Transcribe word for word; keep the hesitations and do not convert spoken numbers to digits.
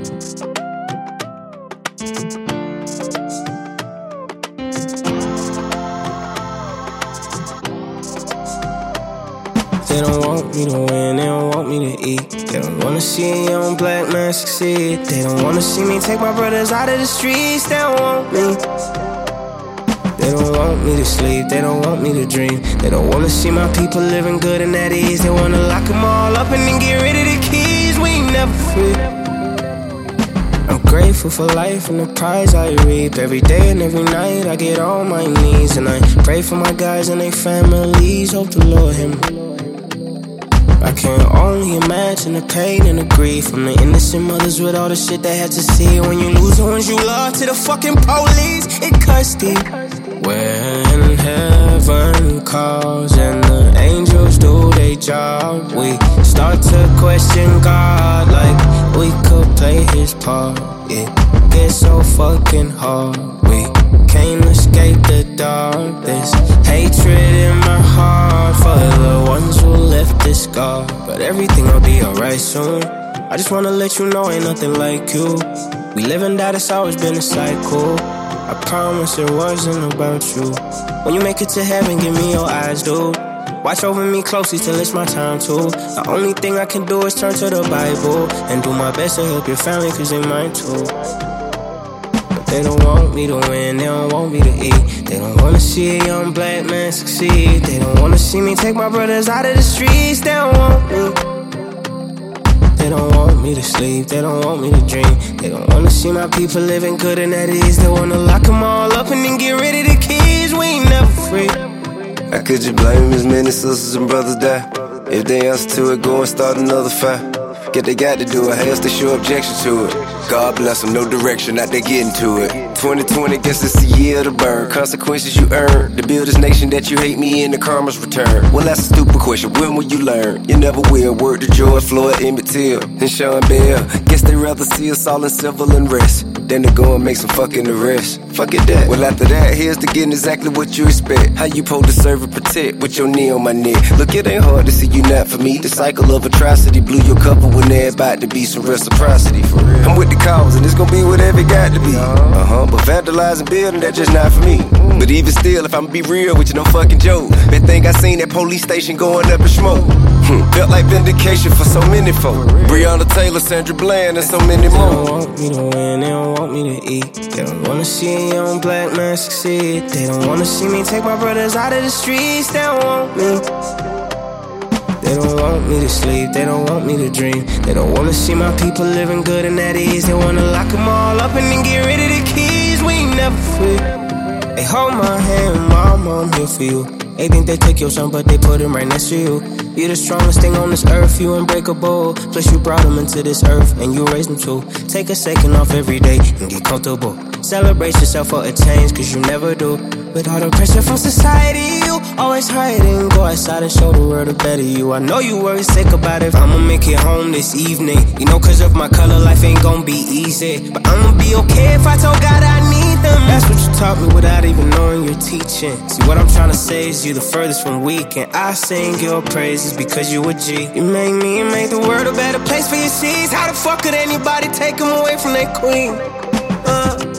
They don't want me to win, they don't want me to eat. They don't wanna see a young black man succeed. They don't wanna see me take my brothers out of the streets. They don't want me. They don't want me to sleep, they don't want me to dream. They don't wanna see my people living good and at ease. They wanna lock them all up and then get rid of the keys. We ain't never free. I'm grateful for life and the prize I reap. Every day and every night I get on my knees, and I pray for my guys and their families. Hope the Lord hear me. I can only imagine the pain and the grief from the innocent mothers with all the shit they had to see. When you lose the ones you love to the fucking police, it cuts deep. When heaven calls and the angels do their job, we start to question God like we could play his part. It gets so fucking hard, we can't escape the dark. There's hatred in my heart for the ones who left this scar. But everything will be alright soon. I just wanna let you know ain't nothing like you. We live and die, it's always been a cycle. I promise it wasn't about you. When you make it to heaven, give me your eyes, dude. Watch over me closely till it's my time to. The only thing I can do is turn to the Bible and do my best to help your family, cause they mine too. But they don't want me to win, they don't want me to eat. They don't wanna see a young black man succeed. They don't wanna see me take my brothers out of the streets. They don't want me. They don't want me to sleep, they don't want me to dream. They don't wanna see my people living good and at ease. They wanna lock them all up and then get rid of the keys. We ain't never free. How could you blame as many sisters and brothers die? If they answer to it, go and start another fight. Get they got to do it, has to show objection to it. God bless them, no direction, not they getting to it. twenty twenty, guess it's the year to burn. Consequences you earn, to build this nation that you hate me in, the karma's return. Well, that's a stupid question, when will you learn? You never will. Word to George Floyd, Emmett Till, and Sean Bell. Guess they rather see us all in civil unrest than to go and make some fucking arrests. Fuck it that. Well, after that, here's to getting exactly what you expect. How you supposed to serve and protect with your knee on my neck. Look, it ain't hard to see you not for me. The cycle of atrocity blew your cover when there's about to be some reciprocity for real. I'm with the cause and it's gonna be whatever it got to be. Uh-huh, but vandalizing building, that's just not for me. But even still, if I'm be real with you, no fucking joke. Been think I seen that police station going up in smoke. Felt like vindication for so many folk. Breonna Taylor, Sandra Bland, and so many more. They don't want me to win, they don't want me to eat. They don't wanna see a young black man succeed. They don't wanna see me take my brothers out of the streets. They don't want me. They don't want me to sleep, they don't want me to dream. They don't wanna see my people living good and at ease. They wanna lock them all up and then get rid of the keys. We ain't never free. They hold my hand, mama, I'm here for you. They think they took your son, but they put him right next to you. You're the strongest thing on this earth, you unbreakable. Plus you brought them into this earth, and you raised them too. Take a second off every day and get comfortable. Celebrate yourself for a change, cause you never do. With all the pressure from society, you always hiding. Go outside and show the world a better you. I know you worry sick about it. I'ma make it home this evening. You know, cause of my color, life ain't gonna be easy. But I'ma be okay if I told God I need them. That's what you taught me without even knowing you're teaching. See, what I'm trying to say is you the furthest from weak, and I sing your praises because you a G. You make me and make the world a better place for your seeds. How the fuck could anybody take them away from their queen? Uh